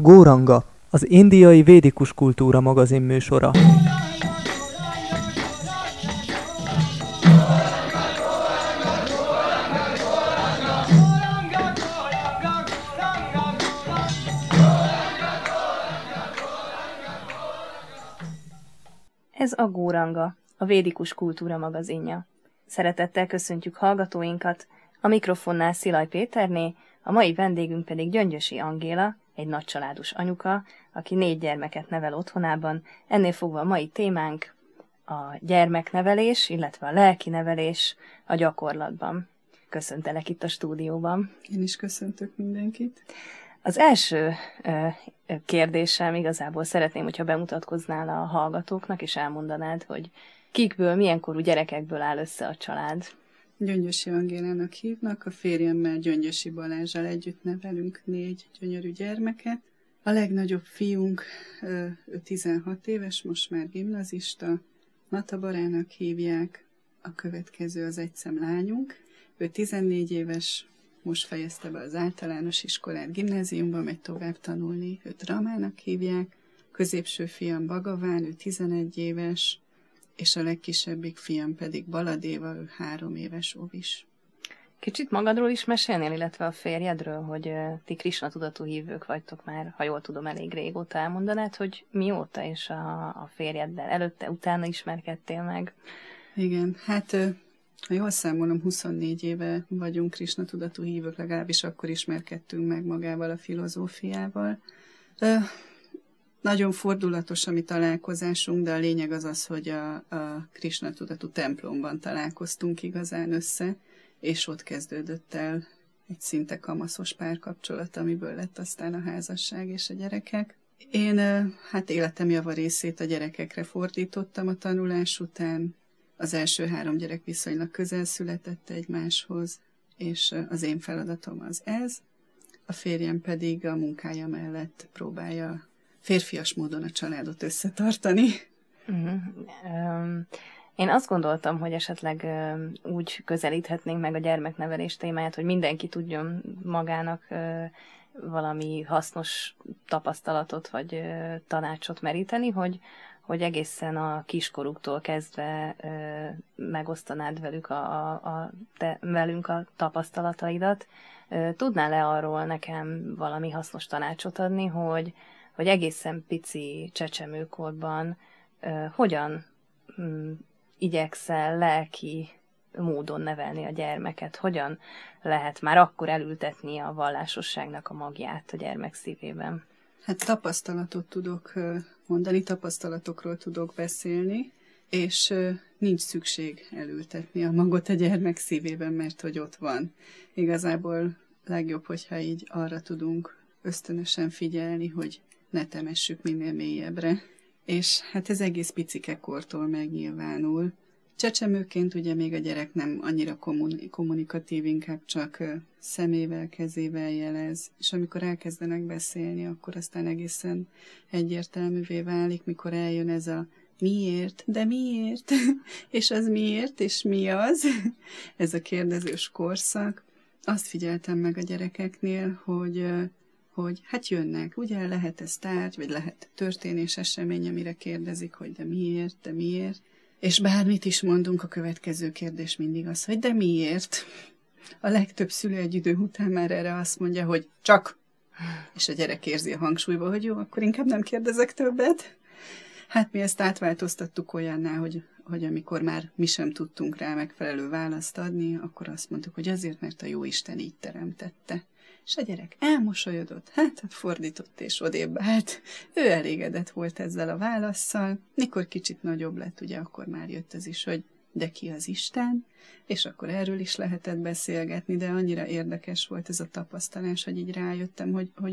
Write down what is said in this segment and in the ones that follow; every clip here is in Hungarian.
Góranga, az indiai védikus kultúra magazin műsora. Ez a Góranga, a védikus kultúra magazinja. Szeretettel köszöntjük hallgatóinkat, a mikrofonnál Szilaj Péterné, a mai vendégünk pedig Gyöngyösi Angéla, egy nagycsaládos anyuka, aki 4 gyermeket nevel otthonában. Ennél fogva a mai témánk a gyermeknevelés, illetve a lelkinevelés a gyakorlatban. Köszöntelek itt a stúdióban. Én is köszöntök mindenkit. Az első kérdésem igazából szeretném, hogyha bemutatkoznál a hallgatóknak, és elmondanád, hogy kikből, milyen korú gyerekekből áll össze a család. Gyöngyösi Angélának hívnak, a férjemmel, Gyöngyösi Balázsral együtt nevelünk 4 gyönyörű gyermeket. A legnagyobb fiunk, ő 16 éves, most már gimnazista, Natabarának hívják, a következő az egyszem lányunk, ő 14 éves, most fejezte be az általános iskolát, gimnáziumban megy tovább tanulni, őt Ramának hívják, középső fiam Bagaván, ő 11 éves, és a legkisebbik fiam pedig Baladéva, ő 3 éves óvis. Kicsit magadról is mesélnél, illetve a férjedről, hogy ti Krisna tudatú hívők vagytok már, ha jól tudom, elég régóta. Elmondanád, hogy mióta és a férjeddel előtte, utána ismerkedtél meg? Igen, hát ha jól számolom, 24 éve vagyunk Krisna tudatú hívők, legalábbis akkor ismerkedtünk meg magával a filozófiával. Nagyon fordulatos a mi találkozásunk, de a lényeg az, hogy a Krisna tudatú templomban találkoztunk igazán össze, és ott kezdődött el egy szinte kamaszos párkapcsolat, amiből lett aztán a házasság és a gyerekek. Én hát életem javarészét a gyerekekre fordítottam a tanulás után. Az első 3 gyerek viszonylag közel született egymáshoz, és az én feladatom az ez. A férjem pedig a munkája mellett próbálja férfias módon a családot összetartani. Én azt gondoltam, hogy esetleg úgy közelíthetnénk meg a gyermeknevelés témáját, hogy mindenki tudjon magának valami hasznos tapasztalatot vagy tanácsot meríteni, hogy egészen a kiskoruktól kezdve megosztanád velünk a tapasztalataidat. Tudnál-e arról nekem valami hasznos tanácsot adni, hogy egészen pici csecsemőkorban hogyan igyekszel lelki módon nevelni a gyermeket, hogyan lehet már akkor elültetni a vallásosságnak a magját a gyermek szívében? Hát tapasztalatot tudok mondani, tapasztalatokról tudok beszélni, és nincs szükség elültetni a magot a gyermek szívében, mert hogy ott van. Igazából legjobb, hogyha így arra tudunk ösztönösen figyelni, hogy ne temessük minél mélyebbre. És hát ez egész picikekortól megnyilvánul. Csecsemőként ugye még a gyerek nem annyira kommunikatív, inkább csak szemével, kezével jelez, és amikor elkezdenek beszélni, akkor aztán egészen egyértelművé válik, mikor eljön ez a miért, de miért, és az miért, és mi az, ez a kérdezős korszak. Azt figyeltem meg a gyerekeknél, hogy hát jönnek, ugye lehet ez tárgy, vagy lehet történés, esemény, amire kérdezik, hogy de miért, és bármit is mondunk, a következő kérdés mindig az, hogy de miért? A legtöbb szülő egy idő után már erre azt mondja, hogy csak, és a gyerek érzi a hangsúlyba, hogy jó, akkor inkább nem kérdezek többet. Hát mi ezt átváltoztattuk olyanná, hogy amikor már mi sem tudtunk rá megfelelő választ adni, akkor azt mondtuk, hogy azért, mert a Jóisten így teremtette. És a gyerek elmosolyodott, hát fordított és odébb állt. Ő elégedett volt ezzel a válasszal. Mikor kicsit nagyobb lett, ugye akkor már jött az is, hogy de ki az Isten, és akkor erről is lehetett beszélgetni, de annyira érdekes volt ez a tapasztalás, hogy így rájöttem, hogy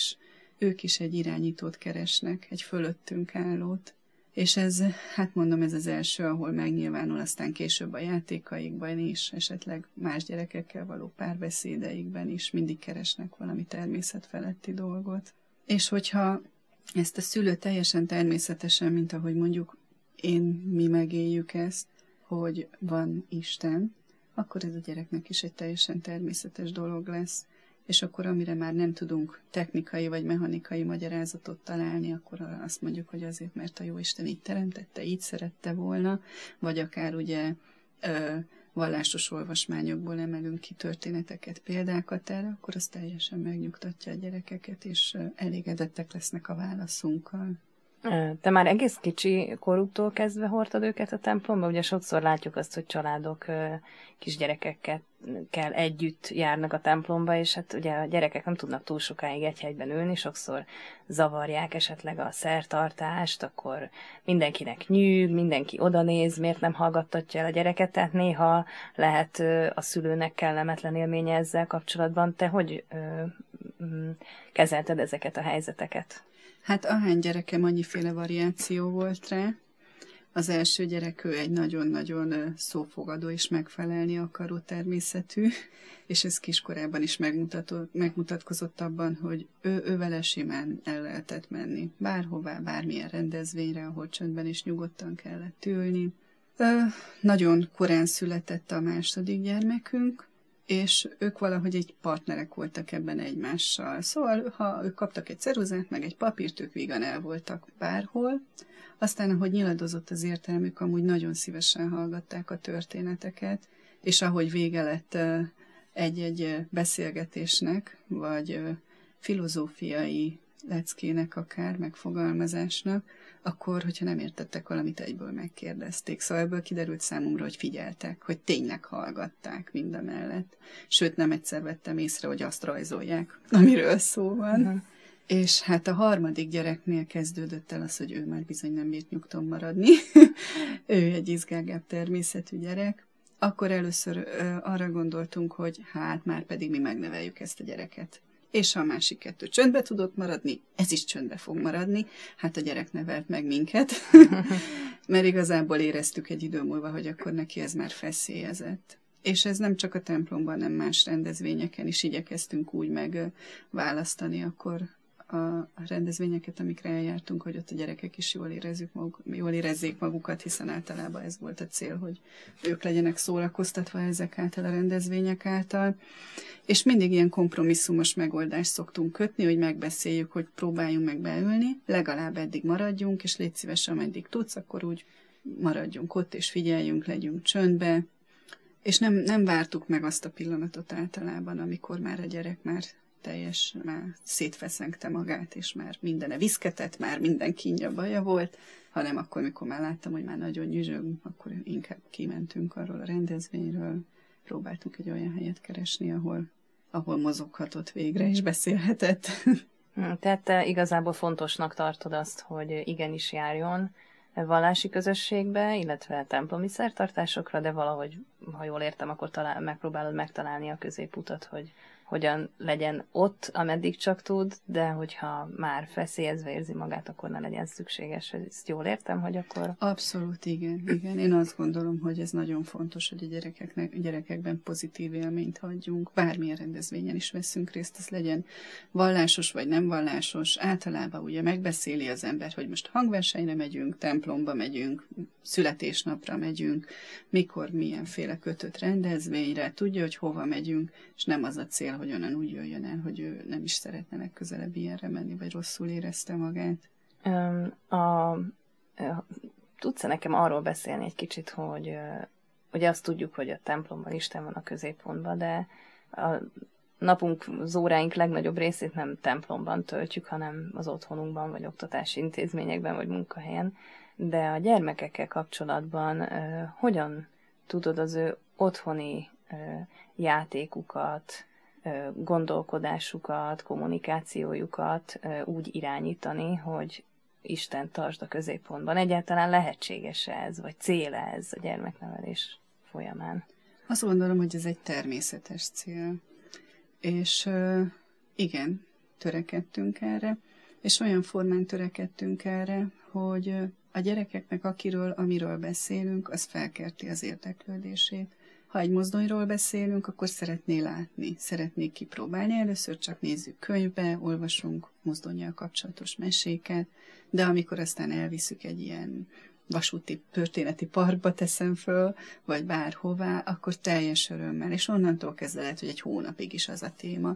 ők is egy irányítót keresnek, egy fölöttünk állót. És ez, hát mondom, ez az első, ahol megnyilvánul, aztán később a játékaikban is, esetleg más gyerekekkel való párbeszédeikben is mindig keresnek valami természetfeletti dolgot. És hogyha ezt a szülő teljesen természetesen, mint ahogy mondjuk mi megéljük ezt, hogy van Isten, akkor ez a gyereknek is egy teljesen természetes dolog lesz. és akkor amire már nem tudunk technikai vagy mechanikai magyarázatot találni, akkor azt mondjuk, hogy azért, mert a Jóisten így teremtette, így szerette volna, vagy akár ugye vallásos olvasmányokból emelünk ki történeteket, példákat erre, akkor az teljesen megnyugtatja a gyerekeket, és elégedettek lesznek a válaszunkkal. Te már egész kicsi korútól kezdve hordtad őket a templomba? Ugye sokszor látjuk azt, hogy családok kisgyerekekkel együtt járnak a templomba, és hát ugye a gyerekek nem tudnak túl sokáig egy helyben ülni, sokszor zavarják esetleg a szertartást, akkor mindenkinek nyűg, mindenki odanéz, miért nem hallgattatja el a gyereket, tehát néha lehet a szülőnek kellemetlen élménye ezzel kapcsolatban. Te hogy kezelted ezeket a helyzeteket? Hát ahány gyerekem, annyiféle variáció volt rá. Az első gyerek, ő egy nagyon-nagyon szófogadó és megfelelni akaró természetű, és ez kiskorában is megmutatkozott abban, hogy ő vele simán el lehetett menni. Bárhová, bármilyen rendezvényre, ahol csöndben és nyugodtan kellett ülni. Nagyon korán született a második gyermekünk, és ők valahogy egy partnerek voltak ebben egymással. Szóval, ha ők kaptak egy ceruzát, meg egy papírt, ők vígan el voltak bárhol. Aztán, ahogy nyiladozott az értelmük, amúgy nagyon szívesen hallgatták a történeteket, és ahogy vége lett egy-egy beszélgetésnek, vagy filozófiai leckének akár, megfogalmazásnak, akkor, hogyha nem értettek valamit, egyből megkérdezték. Szóval ebből kiderült számomra, hogy figyeltek, hogy tényleg hallgatták mindemellett. Sőt, nem egyszer vettem észre, hogy azt rajzolják, amiről szó van. Uh-huh. És hát a harmadik gyereknél kezdődött el az, hogy ő már bizony nem bírt nyugton maradni. Ő egy izgágább természetű gyerek. Akkor először arra gondoltunk, hogy hát már pedig mi megneveljük ezt a gyereket. És ha a másik kettő csöndbe tudott maradni, ez is csöndbe fog maradni. Hát a gyerek nevelt meg minket, mert igazából éreztük egy idő múlva, hogy akkor neki ez már feszélyezett. És ez nem csak a templomban, hanem más rendezvényeken is igyekeztünk úgy megválasztani akkor a rendezvényeket, amikre eljártunk, hogy ott a gyerekek is jól érezzék magukat, hiszen általában ez volt a cél, hogy ők legyenek szórakoztatva ezek által a rendezvények által. És mindig ilyen kompromisszumos megoldást szoktunk kötni, hogy megbeszéljük, hogy próbáljunk meg beülni, legalább eddig maradjunk, és légy szíves, ameddig tudsz, akkor úgy maradjunk ott, és figyeljünk, legyünk csöndbe. És nem vártuk meg azt a pillanatot általában, amikor már a gyerek már szétfeszengte magát, és már mindene viszketett, már minden kínja baja volt, hanem akkor, mikor már láttam, hogy már nagyon nyüzsög, akkor inkább kimentünk arról a rendezvényről, próbáltunk egy olyan helyet keresni, ahol mozoghatott végre, és beszélhetett. Tehát te igazából fontosnak tartod azt, hogy igenis járjon vallási közösségbe, illetve templomi szertartásokra, de valahogy, ha jól értem, akkor megpróbálod megtalálni a középutat, hogy hogyan legyen ott, ameddig csak tud, de hogyha már feszélyezve érzi magát, akkor ne legyen szükséges. Ezt jól értem, hogy akkor... Abszolút, igen. Én azt gondolom, hogy ez nagyon fontos, hogy a gyerekekben pozitív élményt hagyjunk. Bármilyen rendezvényen is veszünk részt, ez legyen vallásos vagy nem vallásos. Általában ugye megbeszéli az ember, hogy most hangversenyre megyünk, templomba megyünk, születésnapra megyünk, mikor milyenféle kötött rendezvényre, tudja, hogy hova megyünk, és nem az a cél, hogy onnan úgy jöjjön el, hogy ő nem is szeretne legközelebb ilyenre menni, vagy rosszul érezte magát. Tudsz-e nekem arról beszélni egy kicsit, hogy ugye azt tudjuk, hogy a templomban Isten van a középpontban, de a napunk, az óráink legnagyobb részét nem templomban töltjük, hanem az otthonunkban, vagy oktatási intézményekben, vagy munkahelyen. De a gyermekekkel kapcsolatban hogyan tudod az ő otthoni játékukat, gondolkodásukat, kommunikációjukat úgy irányítani, hogy Isten tartsd a középpontban. Egyáltalán lehetséges ez, vagy cél ez a gyermeknevelés folyamán? Azt gondolom, hogy ez egy természetes cél. És igen, törekedtünk erre, és olyan formán törekedtünk erre, hogy a gyerekeknek amiről beszélünk, az felkelti az érdeklődését. Ha egy mozdonyról beszélünk, akkor szeretné látni, szeretnék kipróbálni. Először csak nézzük könyvbe, olvasunk mozdonnyal kapcsolatos meséket, de amikor aztán elviszük egy ilyen vasúti történeti parkba teszem föl, vagy bárhová, akkor teljes örömmel, és onnantól kezdve lehet, hogy egy hónapig is az a téma.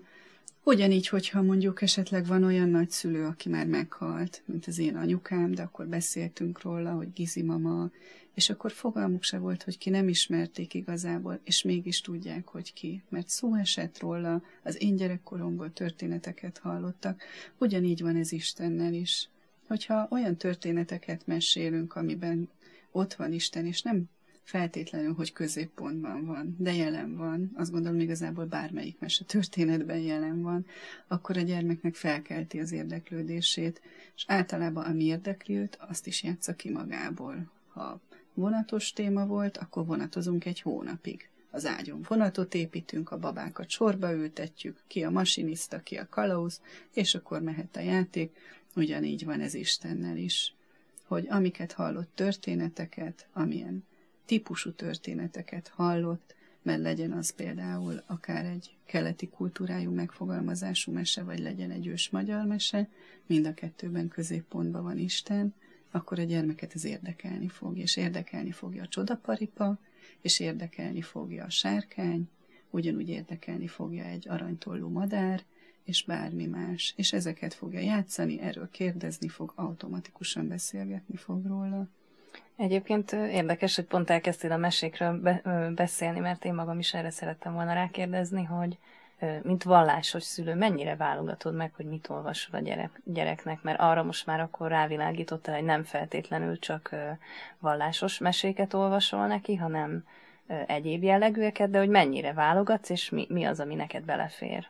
Ugyanígy, hogyha mondjuk esetleg van olyan nagyszülő, aki már meghalt, mint az én anyukám, de akkor beszéltünk róla, hogy Gizi mama, és akkor fogalmuk se volt, hogy ki, nem ismerték igazából, és mégis tudják, hogy ki. Mert szó esett róla, az én gyerekkoromból történeteket hallottak. Ugyanígy van ez Istennel is. Hogyha olyan történeteket mesélünk, amiben ott van Isten, és nem feltétlenül, hogy középpontban van, de jelen van, azt gondolom igazából bármelyik mese történetben jelen van, akkor a gyermeknek felkelti az érdeklődését, és általában ami érdekli őt, azt is játsza ki magából. Ha vonatos téma volt, akkor vonatozunk egy hónapig. Az ágyon vonatot építünk, a babákat sorba ültetjük, ki a masinista, ki a kalauz, és akkor mehet a játék. Ugyanígy van ez Istennel is, hogy amiket hallott történeteket, amilyen típusú történeteket hallott, mert legyen az például akár egy keleti kultúrájú megfogalmazású mese, vagy legyen egy ős magyar mese, mind a kettőben középpontban van Isten, akkor a gyermeket ez érdekelni fog, és érdekelni fogja a csodaparipa, és érdekelni fogja a sárkány, ugyanúgy érdekelni fogja egy aranytollú madár, és bármi más. És ezeket fogja játszani, erről kérdezni fog, automatikusan beszélgetni fog róla. Egyébként érdekes, hogy pont elkezdtél a mesékről beszélni, mert én magam is erre szerettem volna rákérdezni, hogy mint vallásos szülő, mennyire válogatod meg, hogy mit olvasol a gyereknek, mert arra most már akkor rávilágítottál, hogy nem feltétlenül csak vallásos meséket olvasol neki, hanem egyéb jellegűeket, de hogy mennyire válogatsz, és mi az, ami neked belefér?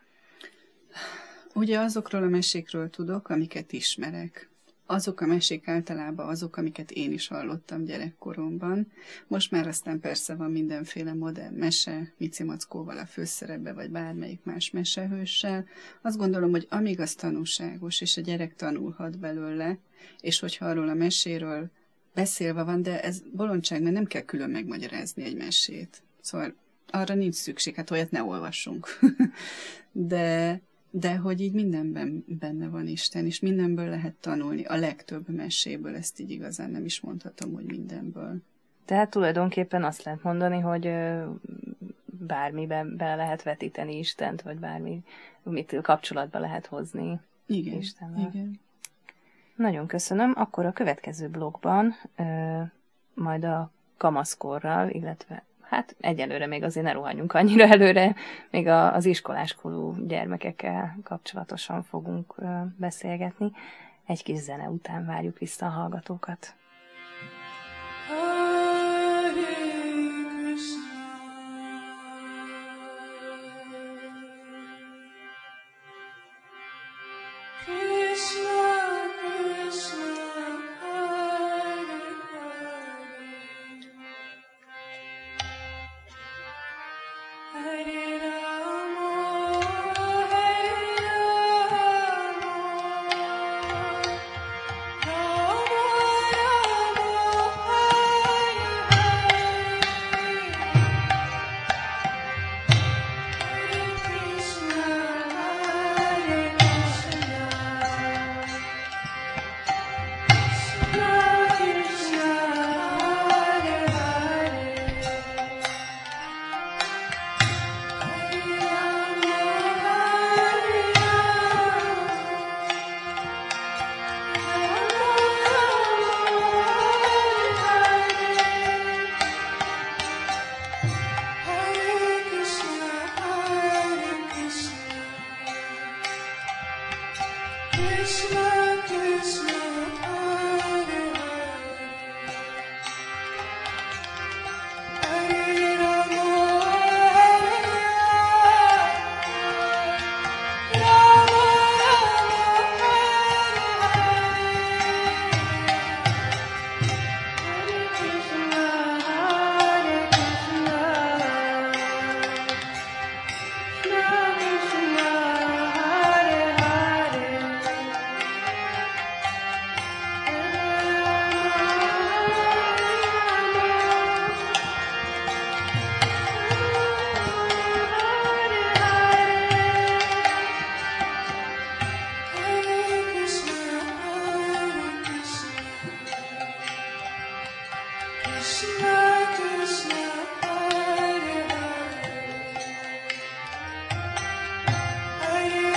Ugye azokról a mesékről tudok, amiket ismerek. Azok a mesék általában azok, amiket én is hallottam gyerekkoromban. Most már aztán persze van mindenféle modern mese, Mici Mackóval a főszerepbe, vagy bármelyik más mesehőssel. Azt gondolom, hogy amíg az tanulságos, és a gyerek tanulhat belőle, és hogyha arról a meséről beszélve van, de ez bolondság, mert nem kell külön megmagyarázni egy mesét. Szóval arra nincs szükség, hát olyat ne olvassunk. De hogy így mindenben benne van Isten, és mindenből lehet tanulni. A legtöbb meséből, ezt így igazán nem is mondhatom, hogy mindenből. Tehát tulajdonképpen azt lehet mondani, hogy bármiben bele lehet vetíteni Istent, vagy bármi, mit kapcsolatba lehet hozni Istennel. Igen. Nagyon köszönöm. Akkor a következő blogban majd a kamaszkorral, illetve hát egyelőre még azért ne rohanjunk annyira előre, még az iskoláskorú gyermekekkel kapcsolatosan fogunk beszélgetni. Egy kis zene után várjuk vissza a hallgatókat. Hare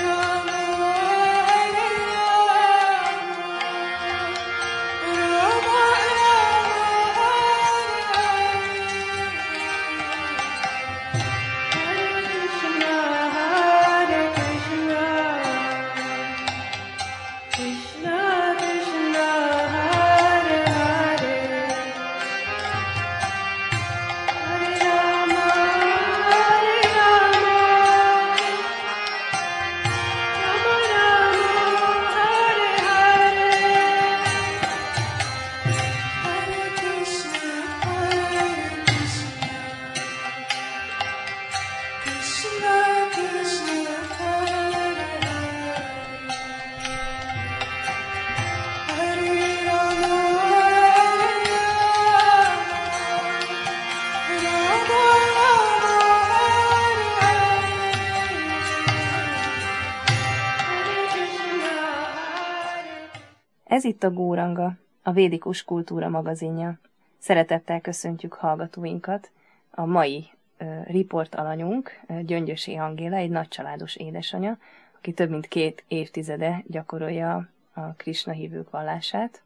itt a Góranga, a Védikus Kultúra magazinja. Szeretettel köszöntjük hallgatóinkat. A mai riportalanyunk Gyöngyösi Angéla, egy nagycsaládos édesanya, aki több mint 2 évtizede gyakorolja a Krisna hívők vallását.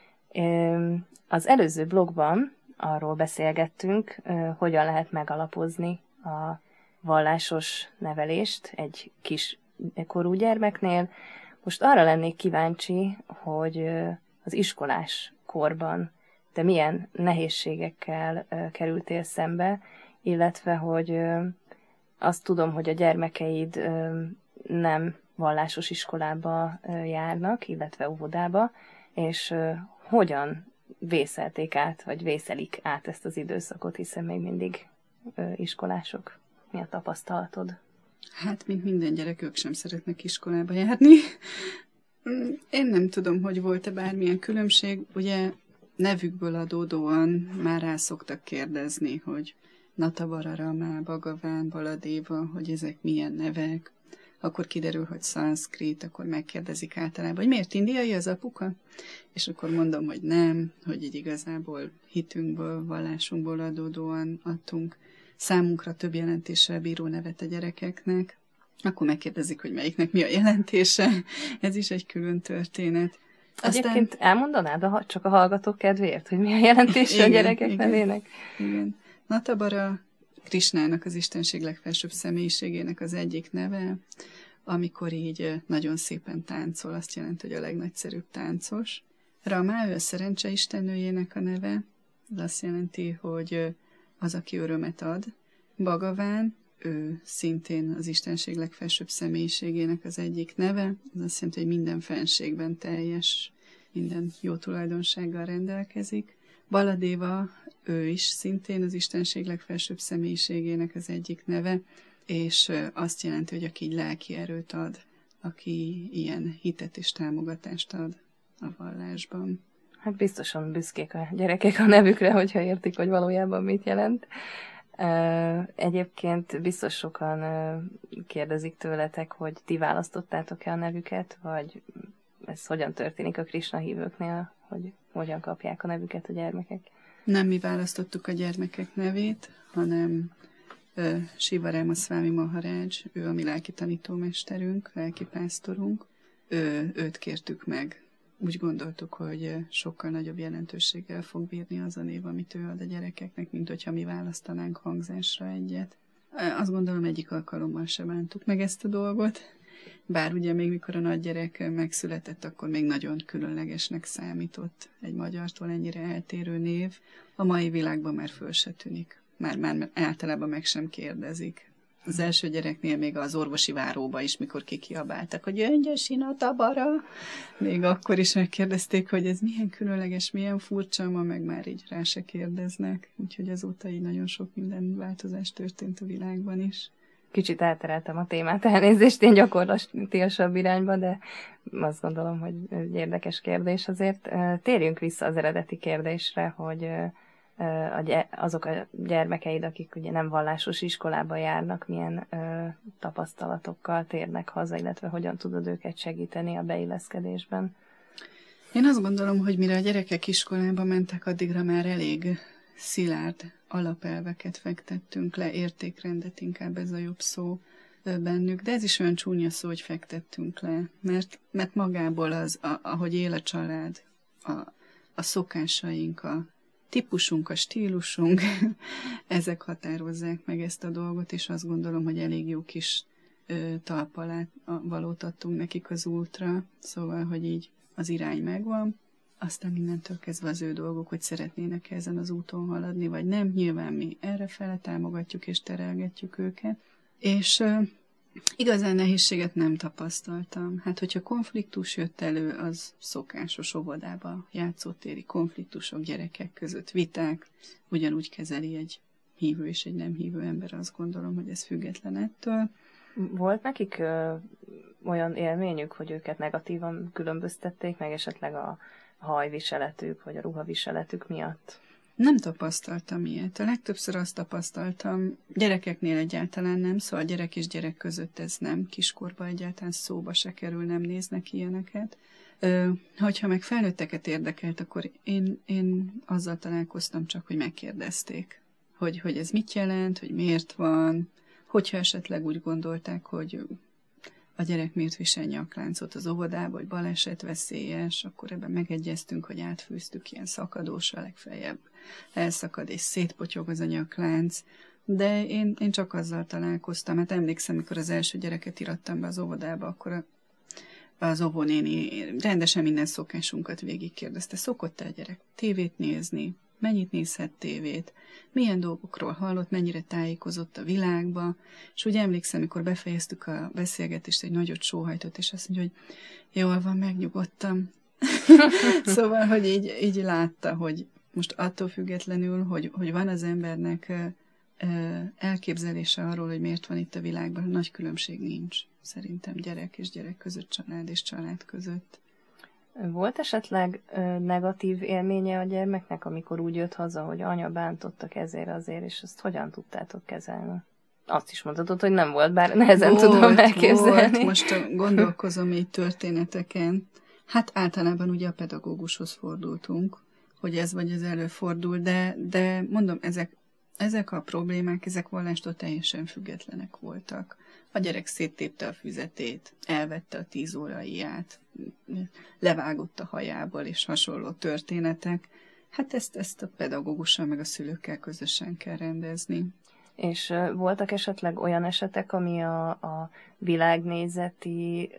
Az előző blogban arról beszélgettünk, hogyan lehet megalapozni a vallásos nevelést egy kiskorú gyermeknél. Most arra lennék kíváncsi, hogy az iskolás korban te milyen nehézségekkel kerültél szembe, illetve hogy azt tudom, hogy a gyermekeid nem vallásos iskolába járnak, illetve óvodába, és hogyan vészelték át, vagy vészelik át ezt az időszakot, hiszen még mindig iskolások. Mi a tapasztalatod? Hát, mint minden gyerek, ők sem szeretnek iskolába járni. Én nem tudom, hogy volt-e bármilyen különbség. Ugye nevükből adódóan már rá szoktak kérdezni, hogy Natabara, Rama, Bhagavan, Baladeva, hogy ezek milyen nevek. Akkor kiderül, hogy szanszkrit, akkor megkérdezik általában, hogy miért indiai az apuka? És akkor mondom, hogy nem, hogy így igazából hitünkből, vallásunkból adódóan adtunk számunkra több jelentéssel bíró nevet a gyerekeknek. Akkor megkérdezik, hogy melyiknek mi a jelentése. Ez is egy külön történet. Egyébként elmondanád csak a hallgatók kedvéért, hogy mi a jelentése a gyerekek nevének? Igen. Natabara Krisnának, az Istenség legfelsőbb személyiségének az egyik neve, amikor így nagyon szépen táncol, azt jelenti, hogy a legnagyszerűbb táncos. Rama, ő a szerencse istennőjének a neve, ez azt jelenti, hogy az, aki örömet ad. Bhagavan, ő szintén az Istenség legfelsőbb személyiségének az egyik neve, ez azt jelenti, hogy minden fenségben teljes, minden jó tulajdonsággal rendelkezik. Baladeva, ő is szintén az Istenség legfelsőbb személyiségének az egyik neve, és azt jelenti, hogy aki így lelki erőt ad, aki ilyen hitet és támogatást ad a vallásban. Hát biztosan büszkék a gyerekek a nevükre, hogyha értik, hogy valójában mit jelent. Egyébként biztos sokan kérdezik tőletek, hogy ti választottátok-e a nevüket, vagy ez hogyan történik a Krisna hívőknél, hogy hogyan kapják a nevüket a gyermekek? Nem mi választottuk a gyermekek nevét, hanem Siva Ramaswami Maharaj, ő a mi lelki tanítómesterünk, lelki pásztorunk, őt kértük meg. Úgy gondoltuk, hogy sokkal nagyobb jelentőséggel fog bírni az a név, amit ő ad a gyerekeknek, mint hogyha mi választanánk hangzásra egyet. Azt gondolom, egyik alkalommal sem bántuk meg ezt a dolgot, bár ugye még mikor a nagygyerek megszületett, akkor még nagyon különlegesnek számított egy magyartól ennyire eltérő név. A mai világban már föl se tűnik. Már általában meg sem kérdezik. Az első gyereknél még az orvosi váróba is, mikor kikiabáltak, hogy Gyöngyösi Natabara, még akkor is megkérdezték, hogy ez milyen különleges, milyen furcsa, ma meg már így rá se kérdeznek. Úgyhogy azóta így nagyon sok minden változás történt a világban is. Kicsit eltereltem a témát, elnézést, én gyakorlatilasabb irányba, de azt gondolom, hogy egy érdekes kérdés azért. Térjünk vissza az eredeti kérdésre, hogy azok a gyermekeid, akik ugye nem vallásos iskolába járnak, milyen tapasztalatokkal térnek haza, illetve hogyan tudod őket segíteni a beilleszkedésben? Én azt gondolom, hogy mire a gyerekek iskolába mentek, addigra már elég szilárd alapelveket fektettünk le, értékrendet, inkább ez a jobb szó bennük, de ez is olyan csúnya szó, hogy fektettünk le, mert magából az, ahogy él a család, a szokásaink, a típusunk, a stílusunk, ezek határozzák meg ezt a dolgot, és azt gondolom, hogy elég jó kis talp alá valót adtunk nekik az útra, szóval, hogy így az irány megvan, aztán innentől kezdve az ő dolgok, hogy szeretnének ezen az úton haladni, vagy nem. Nyilván mi errefele támogatjuk és terelgetjük őket. És igazán nehézséget nem tapasztaltam. Hát, hogyha konfliktus jött elő, az szokásos óvodába játszótéri konfliktusok, gyerekek között viták, ugyanúgy kezeli egy hívő és egy nem hívő ember, azt gondolom, hogy ez független ettől. Volt nekik olyan élményük, hogy őket negatívan különböztették, meg esetleg a hajviseletük, vagy a ruhaviseletük miatt? Nem tapasztaltam ilyet. A legtöbbször azt tapasztaltam, gyerekeknél egyáltalán nem, szóval gyerek és gyerek között ez nem, kiskorban egyáltalán szóba se kerül, nem néznek ilyeneket. Hogyha meg felnőtteket érdekelt, akkor én azzal találkoztam csak, hogy megkérdezték, hogy ez mit jelent, hogy miért van, hogyha esetleg úgy gondolták, hogy a gyerek miért visel nyakláncot az óvodába, hogy balesetveszélyes, akkor ebben megegyeztünk, hogy átfűztük ilyen szakadósra, legfeljebb elszakad és szétpotyog az a nyaklánc. De én csak azzal találkoztam, hát emlékszem, amikor az első gyereket irattam be az óvodába, akkor az óvónéni rendesen minden szokásunkat végigkérdezte. Szokott-e a gyerek tévét nézni? Mennyit nézhet tévét? Milyen dolgokról hallott? Mennyire tájékozott a világba? És úgy emlékszem, amikor befejeztük a beszélgetést, egy nagyot sóhajtott, és azt mondja, hogy jól van, megnyugodtam. Szóval, hogy így látta, hogy most attól függetlenül, hogy van az embernek elképzelése arról, hogy miért van itt a világban, nagy különbség nincs. Szerintem gyerek és gyerek között, család és család között. Volt esetleg negatív élménye a gyermeknek, amikor úgy jött haza, hogy anya bántottak ezért azért, és ezt hogyan tudtátok kezelni? Azt is mondhatod, hogy nem volt, bár nehezen tudom elképzelni. Volt. Most gondolkozom így történeteken. Hát általában ugye a pedagógushoz fordultunk, hogy ez vagy ez előfordul, de mondom, ezek a problémák, ezek vallástól teljesen függetlenek voltak. A gyerek széttépte a füzetét, elvette a 10 óraiját, levágott a hajából, és hasonló történetek. Hát ezt a pedagógussal meg a szülőkkel közösen kell rendezni. És voltak esetleg olyan esetek, ami a világnézeti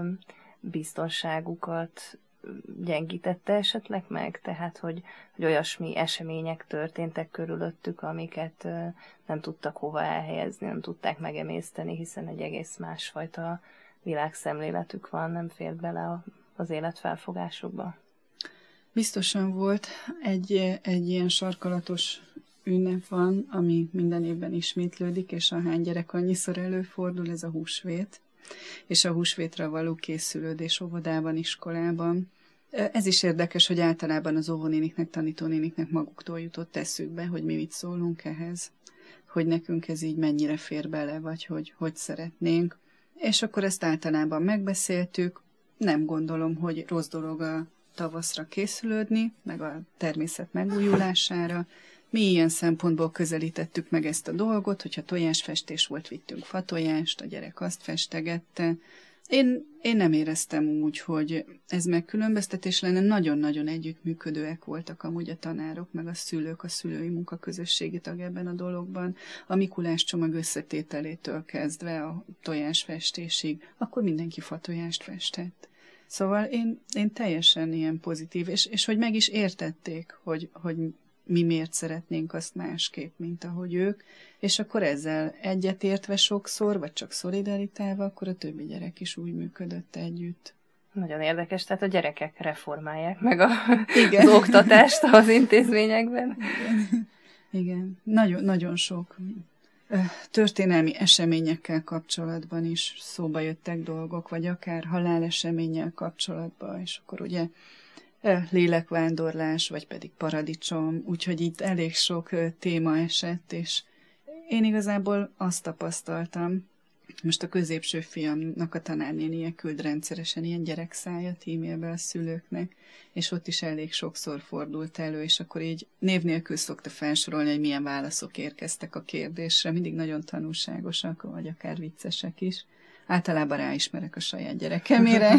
biztonságukat gyengítette esetleg meg? Tehát, hogy olyasmi események történtek körülöttük, amiket nem tudtak hova elhelyezni, nem tudták megemészteni, hiszen egy egész másfajta világszemléletük van, nem fér bele az életfelfogásukba. Biztosan volt egy ilyen sarkalatos ünnep van, ami minden évben ismétlődik, és ahány gyerek annyiszor előfordul, ez a húsvét, és a húsvétra való készülődés óvodában, iskolában. Ez is érdekes, hogy általában az óvónéniknek, tanítónéniknek maguktól jutott eszükbe, hogy mi mit szólunk ehhez, hogy nekünk ez így mennyire fér bele, vagy hogy szeretnénk. És akkor ezt általában megbeszéltük. Nem gondolom, hogy rossz dolog a tavaszra készülődni, meg a természet megújulására. Mi ilyen szempontból közelítettük meg ezt a dolgot, hogyha tojásfestés volt, vittünk fatojást, a gyerek azt festegette. Én nem éreztem úgy, hogy ez megkülönböztetés lenne, nagyon-nagyon együttműködőek voltak amúgy a tanárok, meg a szülők, a szülői munkaközösségi tag ebben a dologban. A Mikulás csomag összetételétől kezdve a tojásfestésig, akkor mindenki fatojást festett. Szóval én teljesen ilyen pozitív, és hogy meg is értették, hogy mi miért szeretnénk azt másképp, mint ahogy ők, és akkor ezzel egyetértve sokszor, vagy csak szolidaritálva, akkor a többi gyerek is úgy működött együtt. Nagyon érdekes, tehát a gyerekek reformálják meg az oktatást az intézményekben. Igen. Nagyon, nagyon sok történelmi eseményekkel kapcsolatban is szóba jöttek dolgok, vagy akár haláleseménnyel kapcsolatban, és akkor ugye lélekvándorlás, vagy pedig paradicsom, úgyhogy itt elég sok téma esett, és én igazából azt tapasztaltam, most a középső fiamnak a tanárnénie küld rendszeresen ilyen gyerekszájat e-mailbe a szülőknek, és ott is elég sokszor fordult elő, és akkor így név nélkül szokta felsorolni, hogy milyen válaszok érkeztek a kérdésre, mindig nagyon tanulságosak, vagy akár viccesek is. Általában ráismerek a saját gyerekemére.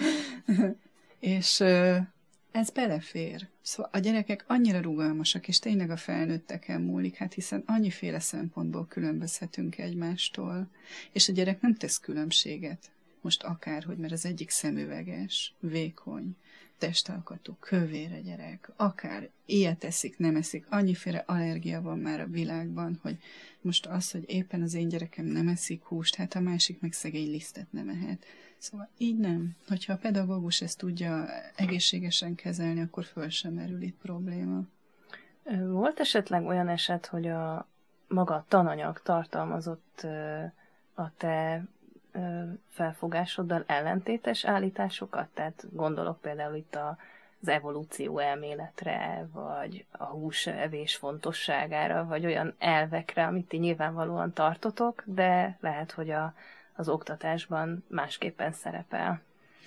És ez belefér. Szóval a gyerekek annyira rugalmasak, és tényleg a felnőtteken múlik, hát hiszen annyiféle szempontból különbözhetünk egymástól, és a gyerek nem tesz különbséget. Most akárhogy, mert az egyik szemüveges, vékony, testalkatú, kövér a gyerek, akár ilyet eszik, nem eszik, annyiféle allergia van már a világban, hogy most az, hogy éppen az én gyerekem nem eszik húst, hát a másik meg szegény lisztet nem ehet. Szóval így nem. Hogyha a pedagógus ezt tudja egészségesen kezelni, akkor föl sem merül itt probléma. Volt esetleg olyan eset, hogy maga a tananyag tartalmazott a te felfogásoddal ellentétes állításokat? Tehát gondolok például itt az evolúció elméletre, vagy a húsevés fontosságára, vagy olyan elvekre, amit ti nyilvánvalóan tartotok, de lehet, hogy az oktatásban másképpen szerepel.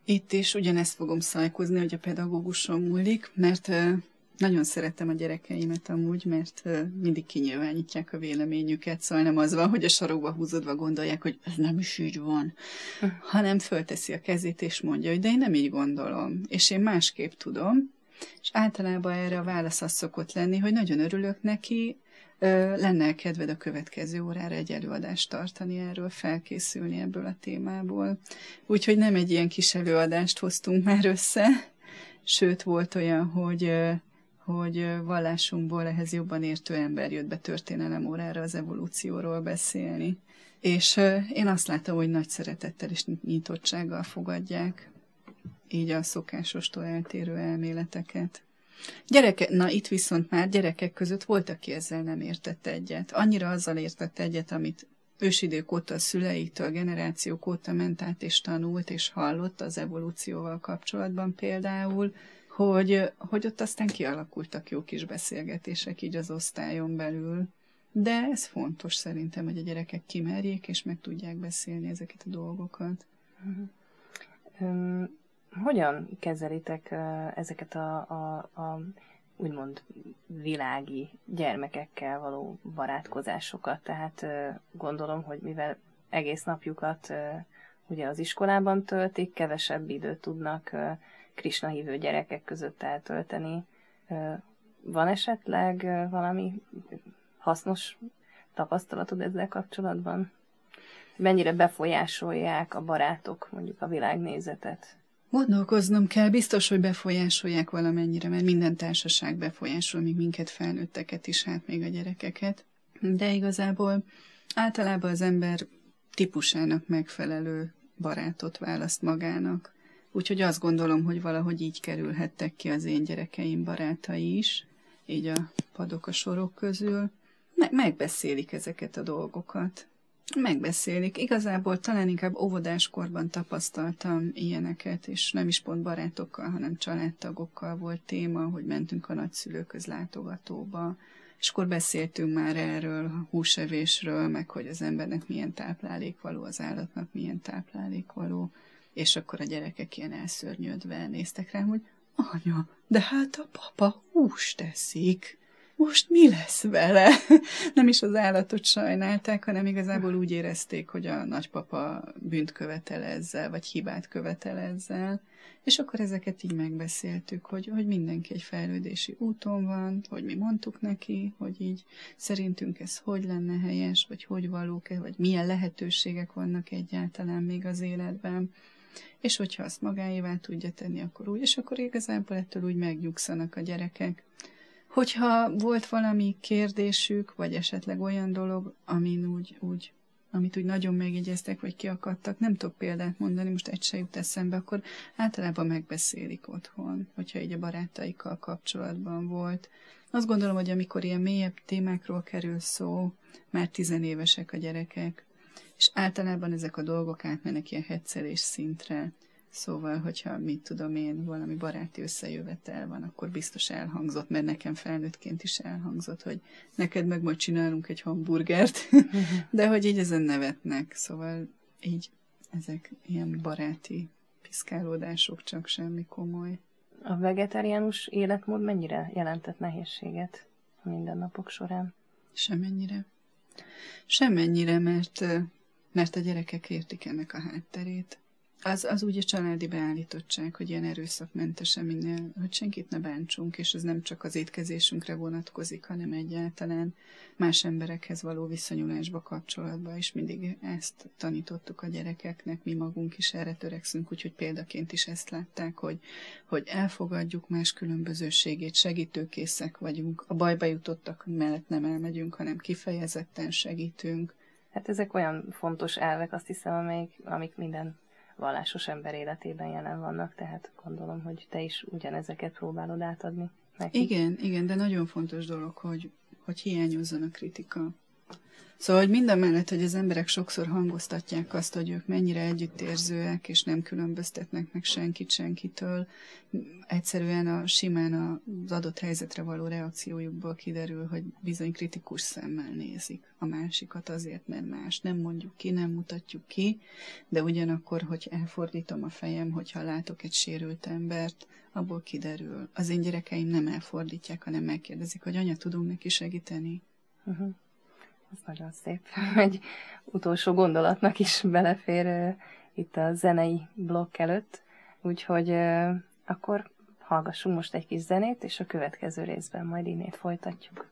Itt is ugyanezt fogom szajkozni, hogy a pedagóguson múlik, mert nagyon szeretem a gyerekeimet amúgy, mert mindig kinyilvánítják a véleményüket, szóval nem az van, hogy a sarokba húzódva gondolják, hogy ez nem is így van, hanem fölteszi a kezét és mondja, hogy de én nem így gondolom, és én másképp tudom, és általában erre a válasz az szokott lenni, hogy nagyon örülök neki, lenne kedved a következő órára egy előadást tartani erről, felkészülni ebből a témából. Úgyhogy nem egy ilyen kis előadást hoztunk már össze, sőt volt olyan, hogy vallásunkból ehhez jobban értő ember jött be történelem órára az evolúcióról beszélni. És én azt látom, hogy nagy szeretettel és nyitottsággal fogadják így a szokásostól eltérő elméleteket. Na itt viszont már gyerekek között volt, aki ezzel nem értett egyet. Annyira azzal értett egyet, amit ősidők óta a szüleitől, generációk óta ment át és tanult és hallott az evolúcióval kapcsolatban például, hogy ott aztán kialakultak jó kis beszélgetések így az osztályon belül. De ez fontos szerintem, hogy a gyerekek kimerjék és meg tudják beszélni ezeket a dolgokat. Hogyan kezelitek ezeket a úgymond világi gyermekekkel való barátkozásokat? Tehát gondolom, hogy mivel egész napjukat ugye az iskolában töltik, kevesebb időt tudnak Krisna hívő gyerekek között eltölteni. Van esetleg valami hasznos tapasztalatod ezzel kapcsolatban? Mennyire befolyásolják a barátok mondjuk a világnézetet? Gondolkoznom kell, biztos, hogy befolyásolják valamennyire, mert minden társaság befolyásol, még minket felnőtteket is, hát még a gyerekeket. De igazából általában az ember típusának megfelelő barátot választ magának. Úgyhogy azt gondolom, hogy valahogy így kerülhettek ki az én gyerekeim barátai is, így a padok a sorok közül. Megbeszélik ezeket a dolgokat. Megbeszélik. Igazából talán inkább óvodáskorban tapasztaltam ilyeneket, és nem is pont barátokkal, hanem családtagokkal volt téma, hogy mentünk a nagyszülőköz látogatóba, és akkor beszéltünk már erről, a húsevésről, meg hogy az embernek milyen táplálékvaló, az állatnak milyen táplálékvaló, és akkor a gyerekek ilyen elszörnyődve néztek rám, hogy anya, de hát a papa húst teszik. Most mi lesz vele? Nem is az állatot sajnálták, hanem igazából úgy érezték, hogy a nagypapa bűnt követel ezzel, vagy hibát követel ezzel. És akkor ezeket így megbeszéltük, hogy mindenki egy fejlődési úton van, hogy mi mondtuk neki, hogy így szerintünk ez hogy lenne helyes, vagy hogy valók-e, vagy milyen lehetőségek vannak egyáltalán még az életben. És hogyha azt magáévá tudja tenni, akkor úgy, és akkor igazából ettől úgy megnyugszanak a gyerekek. Hogyha volt valami kérdésük, vagy esetleg olyan dolog, amit úgy nagyon megjegyeztek, vagy kiakadtak, nem tudok példát mondani, most egy se jut eszembe, akkor általában megbeszélik otthon, hogyha így a barátaikkal kapcsolatban volt. Azt gondolom, hogy amikor ilyen mélyebb témákról kerül szó, már 10 évesek a gyerekek, és általában ezek a dolgok átmennek ilyen heccelés szintre. Szóval, hogyha mit tudom én, valami baráti összejövetel van, akkor biztos elhangzott, mert nekem felnőttként is elhangzott, hogy neked meg majd csinálunk egy hamburgert, de hogy így ezen nevetnek. Szóval így ezek ilyen baráti piszkálódások, csak semmi komoly. A vegetáriánus életmód mennyire jelentett nehézséget a mindennapok során? Semennyire. Semennyire, mert a gyerekek értik ennek a hátterét. Az úgy a családi beállítottság, hogy ilyen erőszakmentesen minél, hogy senkit ne bántsunk, és ez nem csak az étkezésünkre vonatkozik, hanem egyáltalán más emberekhez való viszonyulásba, kapcsolatba, és mindig ezt tanítottuk a gyerekeknek, mi magunk is erre törekszünk, úgyhogy példaként is ezt látták, hogy elfogadjuk más különbözőségét, segítőkészek vagyunk, a bajba jutottak mellett nem elmegyünk, hanem kifejezetten segítünk. Hát ezek olyan fontos elvek, azt hiszem, amik minden vallásos ember életében jelen vannak, tehát gondolom, hogy te is ugyanezeket próbálod átadni neki. Igen, de nagyon fontos dolog, hogy hiányozzon a kritika. Szóval, hogy minden mellett, hogy az emberek sokszor hangoztatják azt, hogy ők mennyire együttérzőek, és nem különböztetnek meg senkit senkitől, egyszerűen simán az adott helyzetre való reakciójukból kiderül, hogy bizony kritikus szemmel nézik a másikat azért, mert más. Nem mondjuk ki, nem mutatjuk ki, de ugyanakkor, hogy elfordítom a fejem, hogyha látok egy sérült embert, abból kiderül. Az én gyerekeim nem elfordítják, hanem megkérdezik, hogy anya, tudunk neki segíteni? Ez nagyon szép. Egy utolsó gondolatnak is belefér itt a zenei blokk előtt, úgyhogy akkor hallgassunk most egy kis zenét, és a következő részben majd innét folytatjuk.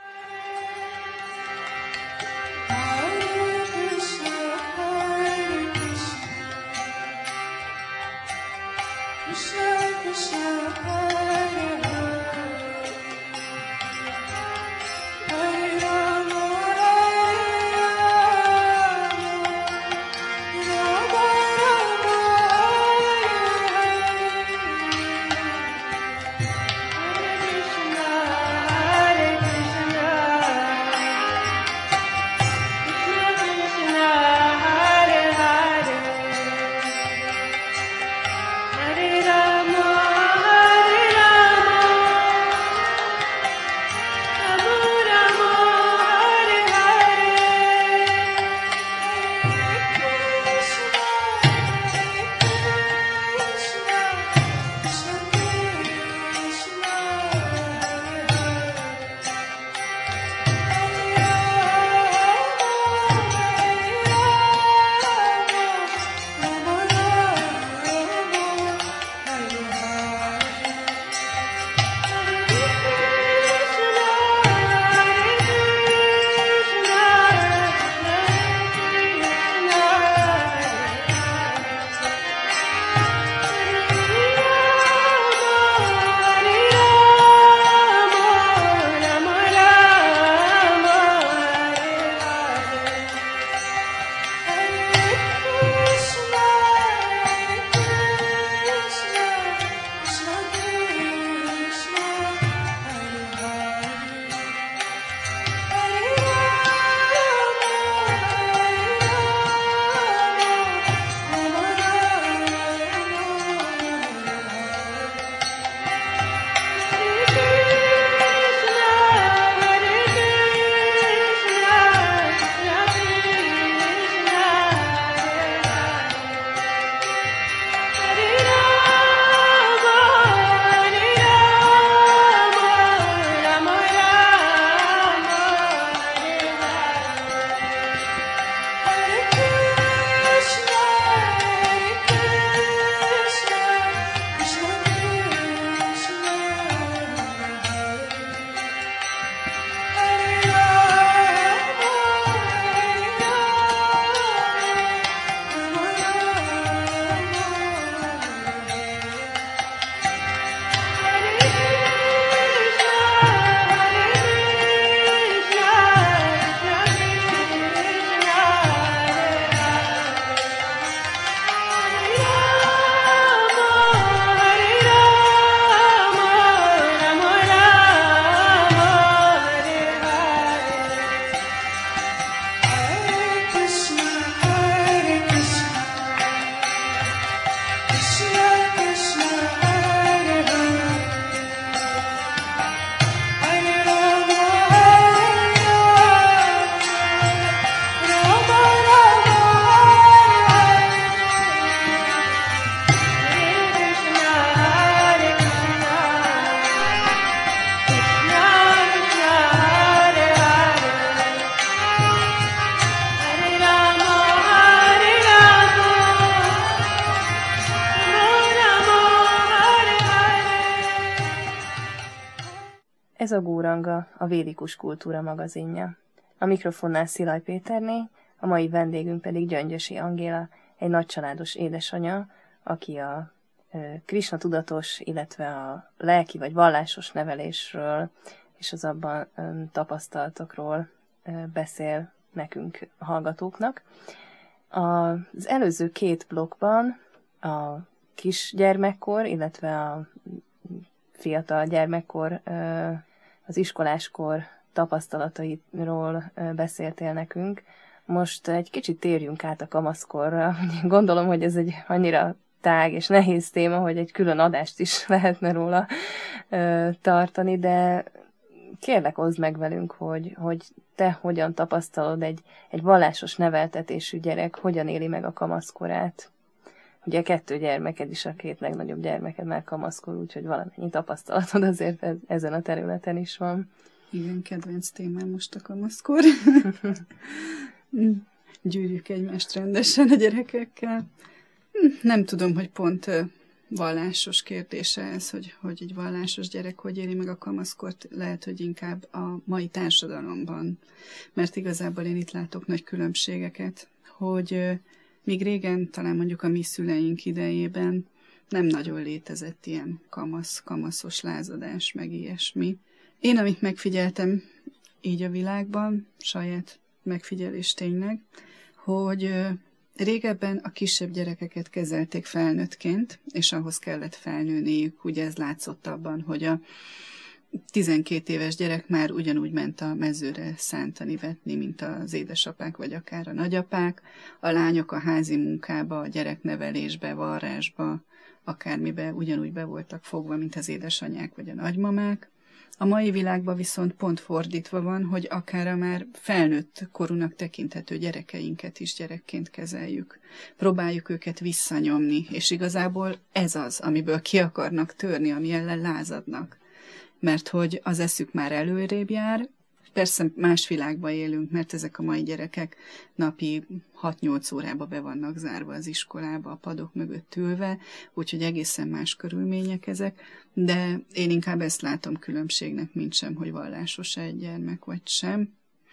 Ez a Góranga, a Védikus Kultúra magazinja. A mikrofonnál Szilaj Péterné, a mai vendégünk pedig Gyöngyösi Angéla, egy nagycsaládos édesanya, aki a Krisna tudatos, illetve a lelki vagy vallásos nevelésről és az abban tapasztalatokról beszél nekünk, a hallgatóknak. Az előző két blokkban a kisgyermekkor, illetve a fiatal gyermekkor, az iskoláskor tapasztalatairól beszéltél nekünk. Most egy kicsit térjünk át a kamaszkorra. Gondolom, hogy ez egy annyira tág és nehéz téma, hogy egy külön adást is lehetne róla tartani, de kérlek, oszd meg velünk, hogy te hogyan tapasztalod egy vallásos neveltetésű gyerek, hogyan éli meg a kamaszkorát. Ugye 2 gyermeked is, a 2 legnagyobb gyermeked már kamaszkor, úgyhogy valamennyi tapasztalatod azért ezen a területen is van. Igen, kedvenc témám most a kamaszkor. Gyűrjük egymást rendesen a gyerekekkel. Nem tudom, hogy pont vallásos kérdése ez, hogy egy vallásos gyerek hogy éli meg a kamaszkort, lehet, hogy inkább a mai társadalomban. Mert igazából én itt látok nagy különbségeket, hogy míg régen, talán mondjuk a mi szüleink idejében nem nagyon létezett ilyen kamaszos lázadás, meg ilyesmi. Én, amit megfigyeltem így a világban, saját megfigyelés tényleg, hogy régebben a kisebb gyerekeket kezelték felnőttként, és ahhoz kellett felnőniük. Ugye ez látszott abban, hogy a 12 éves gyerek már ugyanúgy ment a mezőre szántani, vetni, mint az édesapák, vagy akár a nagyapák. A lányok a házi munkába, a gyereknevelésbe, varrásba, akármibe ugyanúgy be voltak fogva, mint az édesanyák, vagy a nagymamák. A mai világban viszont pont fordítva van, hogy akár a már felnőtt korúnak tekinthető gyerekeinket is gyerekként kezeljük. Próbáljuk őket visszanyomni, és igazából ez az, amiből ki akarnak törni, ami ellen lázadnak. Mert hogy az eszük már előrébb jár, persze más világban élünk, mert ezek a mai gyerekek napi 6-8 órába be vannak zárva az iskolába, a padok mögött ülve, úgyhogy egészen más körülmények ezek, de én inkább ezt látom különbségnek, mint sem, hogy vallásos egy gyermek vagy sem.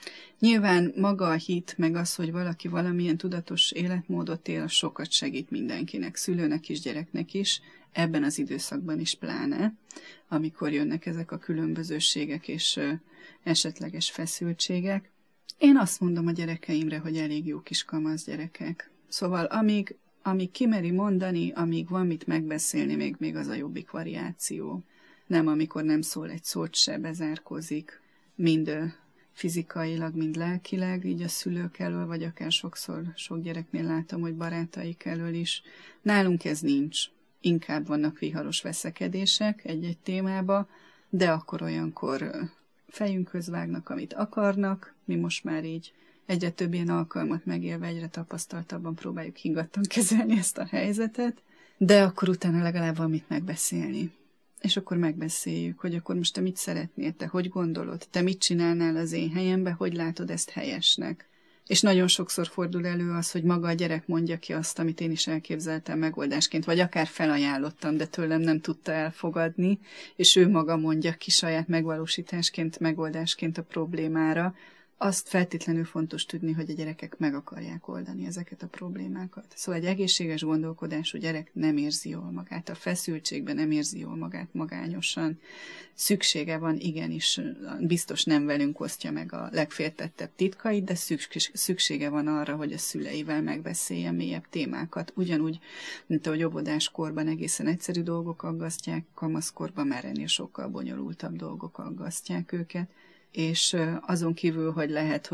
Nyilván maga a hit, meg az, hogy valaki valamilyen tudatos életmódot él, az sokat segít mindenkinek, szülőnek is, gyereknek is, ebben az időszakban is pláne, amikor jönnek ezek a különbözőségek és esetleges feszültségek. Én azt mondom a gyerekeimre, hogy elég jó kis kamasz gyerekek. Szóval amíg kimeri mondani, amíg van mit megbeszélni, még az a jobbik variáció. Nem amikor nem szól egy szót se, bezárkózik, mind fizikailag, mind lelkileg, így a szülők elől, vagy akár sokszor sok gyereknél látom, hogy barátaik elől is. Nálunk ez nincs. Inkább vannak viharos veszekedések egy-egy témába, de akkor olyankor fejünkhöz vágnak, amit akarnak. Mi most már így egyre több ilyen alkalmat megélve, egyre tapasztaltabban próbáljuk higgadtan kezelni ezt a helyzetet, de akkor utána legalább van mit megbeszélni. És akkor megbeszéljük, hogy akkor most te mit szeretnél, te hogy gondolod, te mit csinálnál az én helyembe, hogy látod ezt helyesnek. És nagyon sokszor fordul elő az, hogy maga a gyerek mondja ki azt, amit én is elképzeltem megoldásként, vagy akár felajánlottam, de tőlem nem tudta elfogadni, és ő maga mondja ki saját megvalósításként, megoldásként a problémára. Azt feltétlenül fontos tudni, hogy a gyerekek meg akarják oldani ezeket a problémákat. Szóval egy egészséges gondolkodású gyerek nem érzi jól magát, a feszültségben nem érzi jól magát magányosan. Szüksége van, igenis, biztos nem velünk osztja meg a legféltettebb titkait, de szüksége van arra, hogy a szüleivel megbeszélje mélyebb témákat. Ugyanúgy, mint ahogy óvodáskorban egészen egyszerű dolgok aggasztják, kamaszkorban már ennél sokkal bonyolultabb dolgok aggasztják őket. És azon kívül, hogy lehet,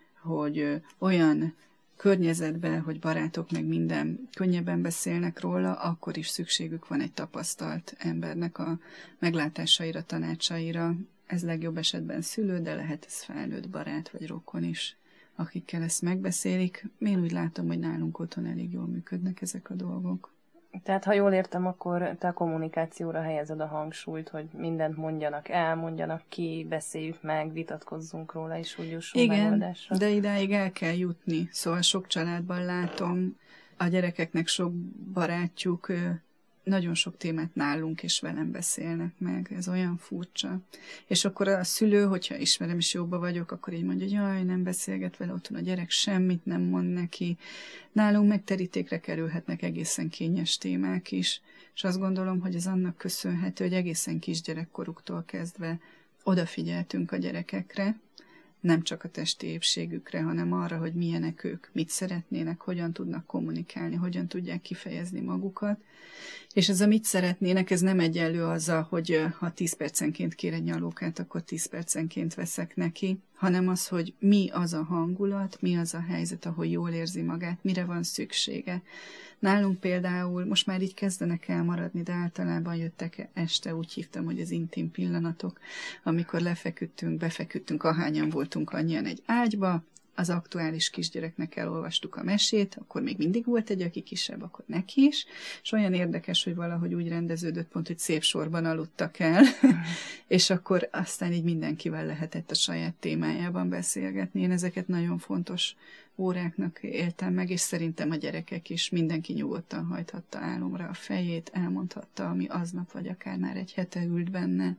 hogy olyan környezetben, hogy barátok meg minden könnyebben beszélnek róla, akkor is szükségük van egy tapasztalt embernek a meglátásaira, tanácsaira. Ez legjobb esetben szülő, de lehet ez felnőtt barát vagy rokon is, akikkel ezt megbeszélik. Én úgy látom, hogy nálunk otthon elég jól működnek ezek a dolgok. Tehát, ha jól értem, akkor te a kommunikációra helyezed a hangsúlyt, hogy mindent mondjanak el, mondjanak ki, beszéljük meg, vitatkozzunk róla, és úgy jusson megoldásra. Igen, de idáig el kell jutni. Szóval sok családban látom, a gyerekeknek sok barátjuk, nagyon sok témát nálunk és velem beszélnek meg. Ez olyan furcsa. És akkor a szülő, hogyha ismerem és jóba vagyok, akkor így mondja, hogy jaj, nem beszélget vele, otthon a gyerek semmit nem mond neki. Nálunk megterítékre kerülhetnek egészen kényes témák is. És azt gondolom, hogy ez annak köszönhető, hogy egészen kisgyerekkoruktól kezdve odafigyeltünk a gyerekekre, nem csak a testi épségükre, hanem arra, hogy milyenek ők, mit szeretnének, hogyan tudnak kommunikálni, hogyan tudják kifejezni magukat. És ez a mit szeretnének, ez nem egyenlő azzal, hogy ha 10 percenként kér egy nyalókát, akkor 10 percenként veszek neki, hanem az, hogy mi az a hangulat, mi az a helyzet, ahol jól érzi magát, mire van szüksége. Nálunk például most már így kezdenek elmaradni, de általában jöttek este, úgy hívtam, hogy az intim pillanatok, amikor lefeküdtünk, befeküdtünk, ahányan voltunk annyian egy ágyba, az aktuális kisgyereknek elolvastuk a mesét, akkor még mindig volt egy, aki kisebb, akkor neki is, és olyan érdekes, hogy valahogy úgy rendeződött pont, hogy szép sorban aludtak el, és akkor aztán így mindenkivel lehetett a saját témájában beszélgetni. Én ezeket nagyon fontos óráknak éltem meg, és szerintem a gyerekek is, mindenki nyugodtan hajthatta álomra a fejét, elmondhatta, ami aznap, vagy akár már egy hete ült benne.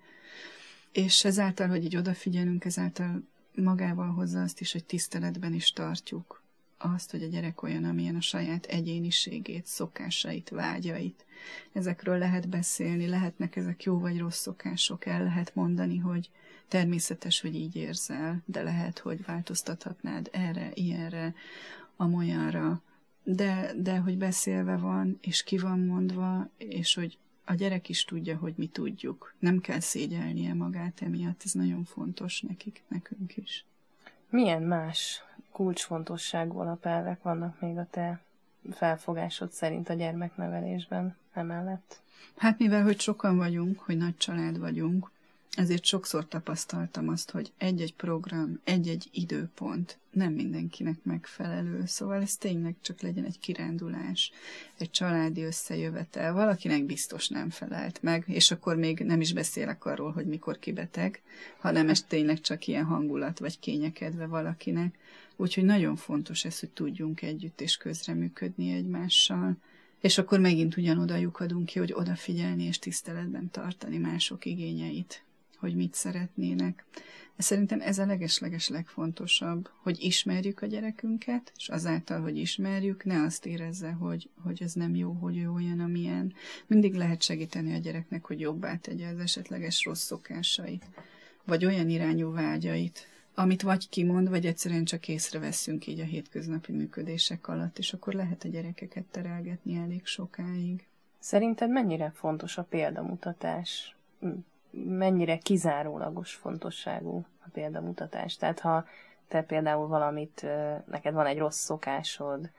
És ezáltal, hogy így odafigyelünk, ezáltal magával hozza azt is, hogy tiszteletben is tartjuk azt, hogy a gyerek olyan, amilyen a saját egyéniségét, szokásait, vágyait. Ezekről lehet beszélni, lehetnek ezek jó vagy rossz szokások, el lehet mondani, hogy természetes, hogy így érzel, de lehet, hogy változtathatnád erre, ilyenre, amolyanra, de hogy beszélve van, és ki van mondva, és hogy a gyerek is tudja, hogy mi tudjuk. Nem kell szégyelnie magát emiatt, ez nagyon fontos nekünk is. Milyen más kulcsfontosságú alapelvek vannak még a te felfogásod szerint a gyermeknevelésben emellett? Hát mivel, hogy sokan vagyunk, hogy nagy család vagyunk, ezért sokszor tapasztaltam azt, hogy egy-egy program, egy-egy időpont nem mindenkinek megfelelő. Szóval ez tényleg csak legyen egy kirándulás, egy családi összejövetel. Valakinek biztos nem felelt meg, és akkor még nem is beszélek arról, hogy mikor kibeteg, hanem ez tényleg csak ilyen hangulat, vagy kényekedve valakinek. Úgyhogy nagyon fontos ez, hogy tudjunk együtt és közreműködni egymással. És akkor megint ugyanoda lyukadunk ki, hogy odafigyelni és tiszteletben tartani mások igényeit, hogy mit szeretnének. Szerintem ez a legesleges legfontosabb, hogy ismerjük a gyerekünket, és azáltal, hogy ismerjük, ne azt érezze, hogy ez nem jó, hogy ő olyan, amilyen. Mindig lehet segíteni a gyereknek, hogy jobbá tegye az esetleges rossz szokásait, vagy olyan irányú vágyait, amit vagy kimond, vagy egyszerűen csak észreveszünk így a hétköznapi működések alatt, és akkor lehet a gyerekeket terelgetni elég sokáig. Szerinted mennyire fontos a példamutatás? Mennyire kizárólagos fontosságú a példamutatás? Tehát ha te például valamit, neked van egy rossz szokásod,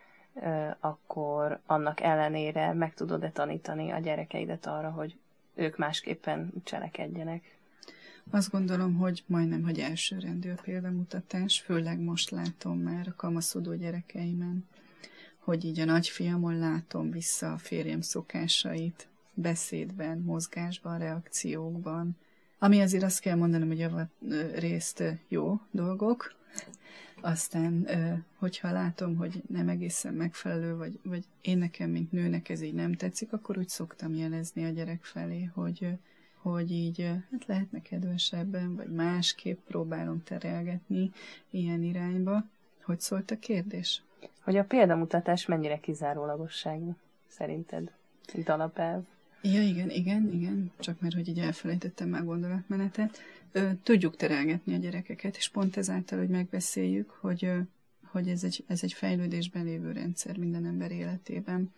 akkor annak ellenére meg tudod-e tanítani a gyerekeidet arra, hogy ők másképpen cselekedjenek? Azt gondolom, hogy majdnem, hogy elsőrendű a példamutatás, főleg most látom már a kamaszodó gyerekeimen, hogy így a nagyfiamon látom vissza a férjem szokásait, beszédben, mozgásban, reakciókban, ami azért azt kell mondanom, hogy javarészt jó dolgok, aztán, hogyha látom, hogy nem egészen megfelelő, vagy én nekem, mint nőnek ez így nem tetszik, akkor úgy szoktam jelezni a gyerek felé, hogy így hát lehetne kedvesebben, vagy másképp próbálom terelgetni ilyen irányba. Hogy szólt a kérdés? Hogy a példamutatás mennyire kizárólagosságú, szerinted, mint alapelv? Ja, igen, csak mert hogy így elfelejtettem már gondolatmenetet. Tudjuk terelgetni a gyerekeket, és pont ezáltal, hogy megbeszéljük, hogy ez egy fejlődésben lévő rendszer minden ember életében.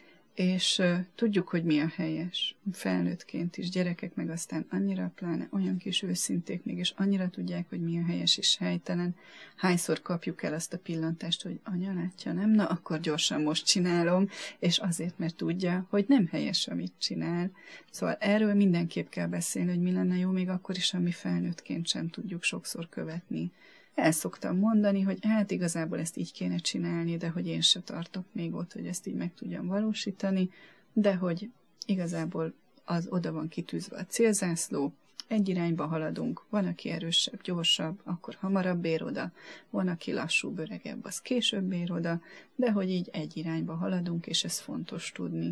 És tudjuk, hogy mi a helyes, felnőttként is, gyerekek meg aztán annyira pláne olyan kis őszinték még, és annyira tudják, hogy mi a helyes és helytelen. Hányszor kapjuk el azt a pillantást, hogy anya látja, nem? Na, akkor gyorsan most csinálom, és azért, mert tudja, hogy nem helyes, amit csinál. Szóval erről mindenképp kell beszélni, hogy mi lenne jó, még akkor is, ami felnőttként sem tudjuk sokszor követni. El szoktam mondani, hogy hát igazából ezt így kéne csinálni, de hogy én se tartok még ott, hogy ezt így meg tudjam valósítani, de hogy igazából az oda van kitűzve a célzászló, egy irányba haladunk, van, aki erősebb, gyorsabb, akkor hamarabb ér oda, van, aki lassúbb, öregebb, az később ér oda, de hogy így egy irányba haladunk, és ez fontos tudni.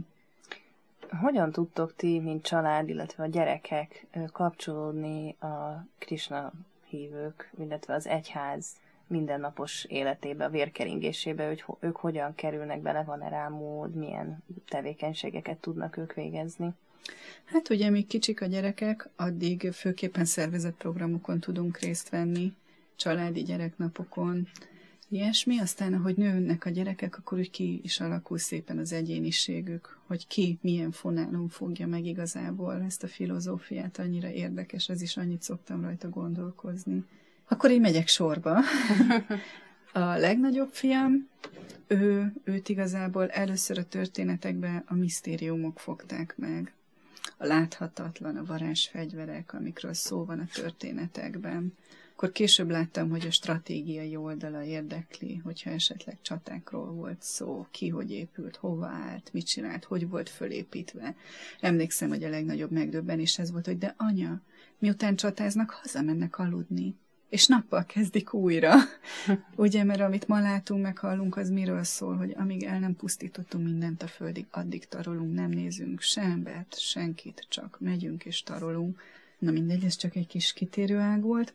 Hogyan tudtok ti, mint család, illetve a gyerekek kapcsolódni a Krisna hívők, illetve az egyház mindennapos életébe, a vérkeringésébe, hogy ők hogyan kerülnek bele, van-e rá mód, milyen tevékenységeket tudnak ők végezni? Hát ugye, míg kicsik a gyerekek, addig főképpen szervezett programokon tudunk részt venni, családi gyereknapokon, ilyesmi. Aztán, ahogy nőnek a gyerekek, akkor úgy ki is alakul szépen az egyéniségük, hogy ki milyen fonálon fogja meg igazából ezt a filozófiát. Annyira érdekes, ez is, annyit szoktam rajta gondolkozni. Akkor én megyek sorba. A legnagyobb fiam, őt igazából először a történetekben a misztériumok fogták meg. A láthatatlan, a varázsfegyverek, amikről szó van a történetekben. Akkor később láttam, hogy a stratégiai oldala érdekli, hogyha esetleg csatákról volt szó, ki hogy épült, hova állt, mit csinált, hogy volt fölépítve. Emlékszem, hogy a legnagyobb megdöbbenés ez volt, hogy de anya, miután csatáznak, hazamennek aludni. És nappal kezdik újra. Ugye, mert amit ma látunk, meghallunk, az miről szól, hogy amíg el nem pusztítottunk mindent a földig, addig tarolunk, nem nézünk se embert, senkit, csak megyünk és tarolunk. Na mindegy, ez csak egy kis kitérőág volt.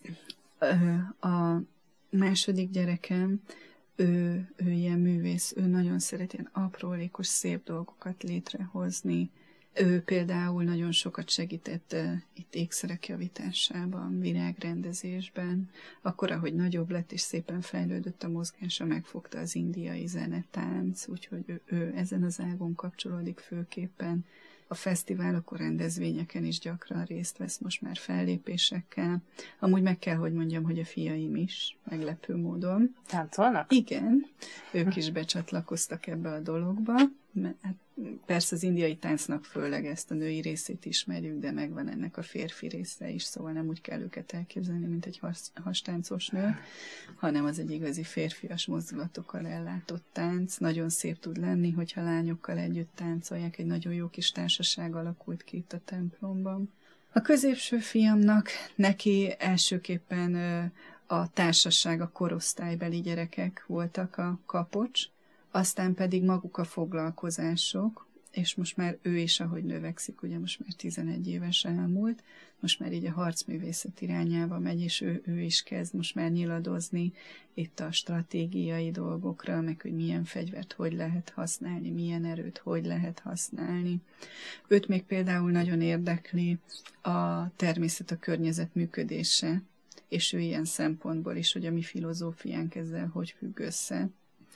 A második gyerekem, ő ilyen művész, ő nagyon szeret ilyen aprólékos, szép dolgokat létrehozni. Ő például nagyon sokat segített itt ékszerek javításában, virágrendezésben. Akkor, ahogy nagyobb lett és szépen fejlődött a mozgása, megfogta az indiai zenetánc, úgyhogy ő ezen az ágon kapcsolódik főképpen. A fesztiválokon, rendezvényeken is gyakran részt vesz most már fellépésekkel. Amúgy meg kell, hogy mondjam, hogy a fiaim is, meglepő módon. Táncolnak? Igen, ők is becsatlakoztak ebbe a dologba. Hát persze az indiai táncnak főleg ezt a női részét ismerjük, de megvan ennek a férfi része is, szóval nem úgy kell őket elképzelni, mint egy hastáncos nő, hanem az egy igazi férfias mozdulatokkal ellátott tánc. Nagyon szép tud lenni, hogyha lányokkal együtt táncolják, egy nagyon jó kis társaság alakult ki itt a templomban. A középső fiamnak, neki elsőképpen a társaság, a korosztálybeli gyerekek voltak a kapocs, aztán pedig maguk a foglalkozások, és most már ő is, ahogy növekszik, ugye most már 11 éves elmúlt, most már így a harcművészet irányába megy, és ő is kezd most már nyiladozni itt a stratégiai dolgokra, meg hogy milyen fegyvert hogy lehet használni, milyen erőt hogy lehet használni. Őt még például nagyon érdekli a természet, a környezet működése, és ő ilyen szempontból is, hogy a mi filozófiánk ezzel hogy függ össze.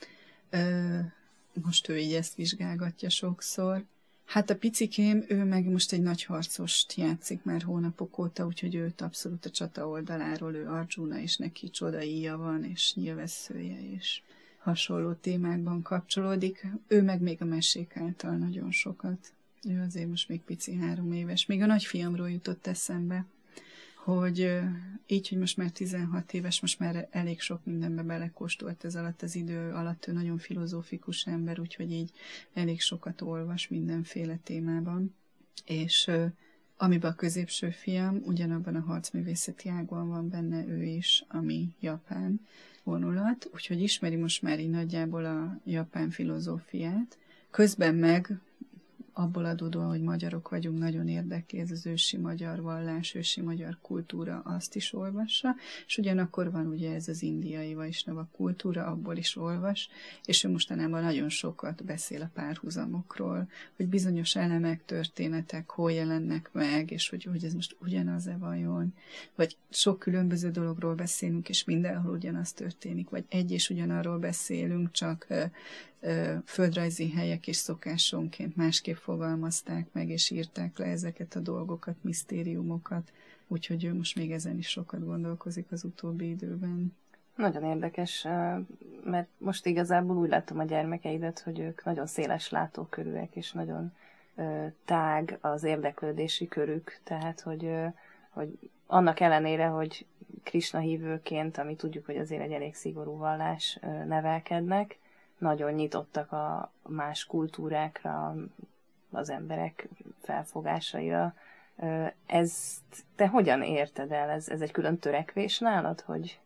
Most ő így ezt vizsgálgatja sokszor. Hát a picikém, ő meg most egy nagy harcost játszik már hónapok óta, úgyhogy őt abszolút a csata oldaláról, ő Arjuna, és neki csodaíja van, és nyilvesszője, és hasonló témákban kapcsolódik. Ő meg még a mesék által nagyon sokat. Ő azért most még pici 3 éves. Még a nagyfiamról jutott eszembe, hogy így, hogy most már 16 éves, most már elég sok mindenbe belekóstolt ez alatt az idő alatt, ő nagyon filozófikus ember, úgyhogy így elég sokat olvas mindenféle témában. És amiben a középső fiam, ugyanabban a harcművészeti ágban van benne ő is, ami japán vonulat, úgyhogy ismeri most már így nagyjából a japán filozófiát. Közben meg abból adódóan, hogy magyarok vagyunk, nagyon érdekli ez az ősi magyar vallás, ősi magyar kultúra, azt is olvassa, és ugyanakkor van ugye ez az indiai vajsnava kultúra, abból is olvas, és ő mostanában nagyon sokat beszél a párhuzamokról, hogy bizonyos elemek, történetek hol jelennek meg, és hogy ez most ugyanaz-e vajon, vagy sok különböző dologról beszélünk, és mindenhol ugyanaz történik, vagy egy és ugyanarról beszélünk, csak földrajzi helyek és szokásonként másképp fogalmazták meg, és írták le ezeket a dolgokat, misztériumokat, úgyhogy ő most még ezen is sokat gondolkozik az utóbbi időben. Nagyon érdekes, mert most igazából úgy látom a gyermekeidet, hogy ők nagyon széles látókörűek, és nagyon tág az érdeklődési körük, tehát hogy annak ellenére, hogy Krisna hívőként, ami tudjuk, hogy azért egy elég szigorú vallás, nevelkednek, nagyon nyitottak a más kultúrákra, az emberek felfogásaira. Ezt te hogyan érted el? Ez egy külön törekvés nálad, hogy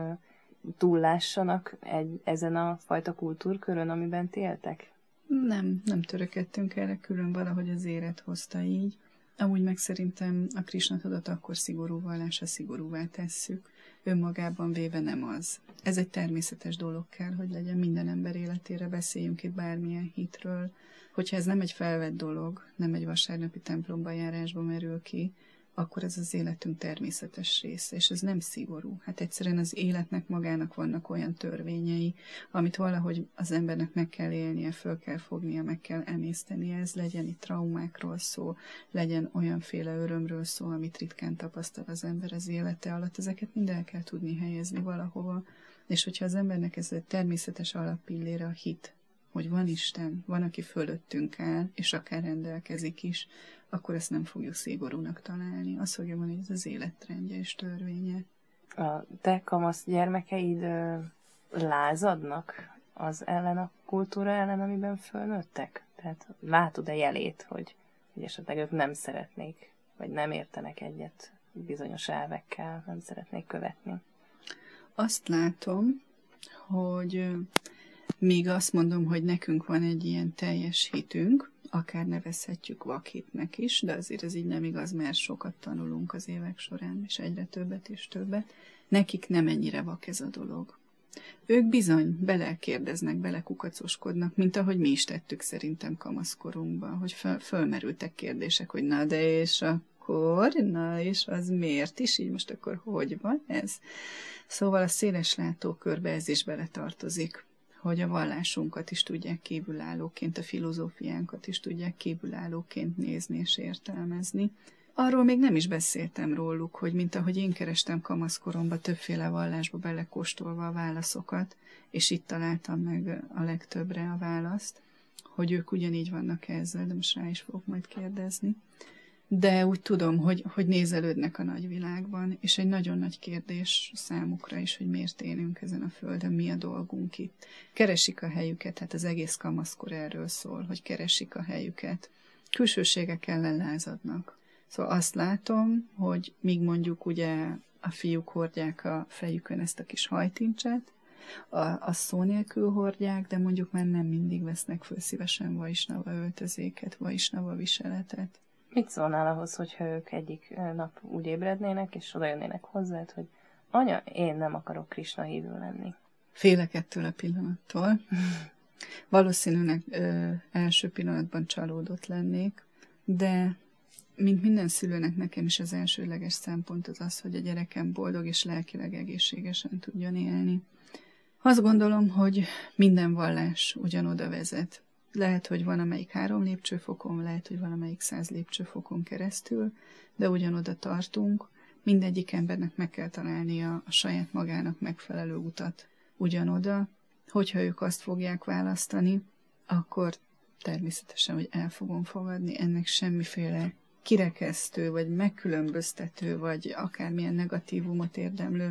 túllássanak ezen a fajta kultúrkörön, amiben ti éltek? Nem törekedtünk erre, külön valahogy az élet hozta így. Amúgy meg szerintem a Krisna tudat akkor szigorú vallás, ha szigorúvá tesszük. Önmagában véve nem az. Ez egy természetes dolog kell, hogy legyen minden ember életére, beszéljünk itt bármilyen hitről. Hogyha ez nem egy felvett dolog, nem egy vasárnapi templomba járásba merül ki, akkor ez az életünk természetes része, és ez nem szigorú. Hát egyszerűen az életnek magának vannak olyan törvényei, amit valahogy az embernek meg kell élnie, föl kell fognia, meg kell emésztenie. Ez legyen itt traumákról szó, legyen olyanféle örömről szó, amit ritkán tapasztal az ember az élete alatt. Ezeket mind el kell tudni helyezni valahova. És hogyha az embernek ez egy természetes alappillére a hit, hogy van Isten, van, aki fölöttünk áll, és akár rendelkezik is, akkor ezt nem fogjuk szigorúnak találni. Azt fogja mondani, hogy ez az életrendje és törvénye. A te kamasz gyermekeid lázadnak az ellen, a kultúra ellen, amiben fölnőttek? Tehát látod-e jelét, hogy esetleg ők nem szeretnék, vagy nem értenek egyet bizonyos elvekkel, nem szeretnék követni? Azt látom, hogy még azt mondom, hogy nekünk van egy ilyen teljes hitünk, akár nevezhetjük vakhitnek is, de azért ez így nem igaz, mert sokat tanulunk az évek során, és egyre többet és többet. Nekik nem ennyire vak ez a dolog. Ők bizony belelkérdeznek, belekukacoskodnak, mint ahogy mi is tettük szerintem kamaszkorunkban, hogy fölmerültek kérdések, hogy na de és akkor, na és az miért is, így most akkor hogy van ez? Szóval a széles látókörbe ez is beletartozik, hogy a vallásunkat is tudják kívülállóként, a filozófiánkat is tudják kívülállóként nézni és értelmezni. Arról még nem is beszéltem róluk, hogy mint ahogy én kerestem kamaszkoromban többféle vallásba belekóstolva a válaszokat, és itt találtam meg a legtöbbre a választ, hogy ők ugyanígy vannak ezzel, de most rá is fogok majd kérdezni. De úgy tudom, hogy nézelődnek a nagyvilágban, és egy nagyon nagy kérdés számukra is, hogy miért élünk ezen a földön, mi a dolgunk itt. Keresik a helyüket, hát az egész kamaszkor erről szól, hogy keresik a helyüket. Külsőségek ellen lázadnak. Szóval azt látom, hogy míg mondjuk ugye a fiúk hordják a fejükön ezt a kis hajtincset, a szó nélkül hordják, de mondjuk már nem mindig vesznek föl szívesen vajsnava öltözéket, vajsnava viseletet. Mit szólnál ahhoz, hogyha ők egyik nap úgy ébrednének, és oda jönnének hozzád, hogy anya, én nem akarok Krisna hívő lenni? Félek ettől a pillanattól. Valószínűleg első pillanatban csalódott lennék, de mint minden szülőnek, nekem is az elsődleges szempont az, hogy a gyerekem boldog és lelkileg egészségesen tudjon élni. Azt gondolom, hogy minden vallás ugyanoda vezet. Lehet, hogy van, amelyik 3 lépcsőfokon, lehet, hogy valamelyik 100 lépcsőfokon keresztül, de ugyanoda tartunk. Mindegyik embernek meg kell találnia a saját magának megfelelő utat ugyanoda. Hogyha ők azt fogják választani, akkor természetesen, hogy el fogom fogadni, ennek semmiféle kirekesztő, vagy megkülönböztető, vagy akármilyen negatívumot érdemlő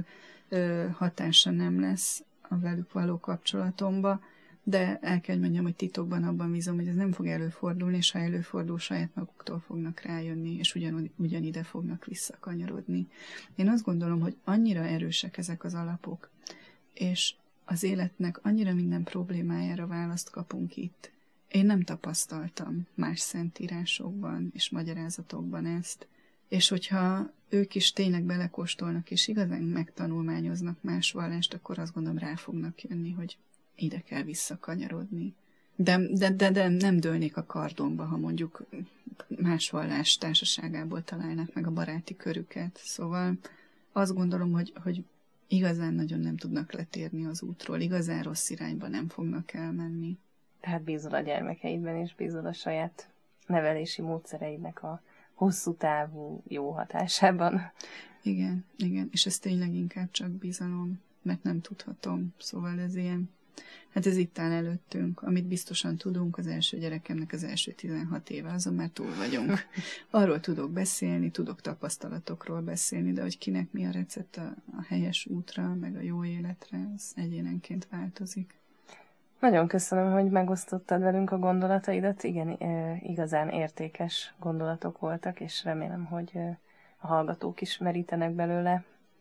hatása nem lesz a velük való kapcsolatomba, de el kell mondjam, hogy titokban abban bízom, hogy ez nem fog előfordulni, és ha előfordul, saját maguktól fognak rájönni, és ugyanide fognak visszakanyarodni. Én azt gondolom, hogy annyira erősek ezek az alapok, és az életnek annyira minden problémájára választ kapunk itt. Én nem tapasztaltam más szentírásokban és magyarázatokban ezt, és hogyha ők is tényleg belekóstolnak, és igazán megtanulmányoznak más vallást, akkor azt gondolom rá fognak jönni, hogy ide kell visszakanyarodni. De nem dőlnék a kardomba, ha mondjuk más vallás társaságából találnak meg a baráti körüket. Szóval azt gondolom, hogy igazán nagyon nem tudnak letérni az útról, igazán rossz irányba nem fognak elmenni. Tehát bízol a gyermekeidben, és bízol a saját nevelési módszereidnek a hosszú távú jó hatásában. Igen, és ez tényleg inkább csak bizalom, mert nem tudhatom. Szóval ez ilyen, hát ez itt áll előttünk. Amit biztosan tudunk, az első gyerekemnek az első 16 éve, azon már túl vagyunk. Arról tudok beszélni, tudok tapasztalatokról beszélni, de hogy kinek mi a recept a helyes útra, meg a jó életre, az egyénenként változik. Nagyon köszönöm, hogy megosztottad velünk a gondolataidat. Igen, igazán értékes gondolatok voltak, és remélem, hogy a hallgatók is merítenek belőle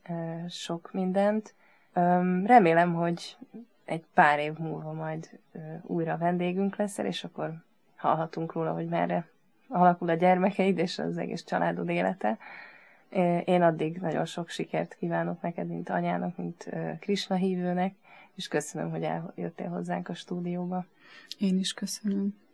sok mindent. Remélem, hogy egy pár év múlva majd újra vendégünk leszel, és akkor hallhatunk róla, hogy merre alakul a gyermekeid és az egész családod élete. Én addig nagyon sok sikert kívánok neked, mint anyának, mint Krisna hívőnek, és köszönöm, hogy eljöttél hozzánk a stúdióba. Én is köszönöm.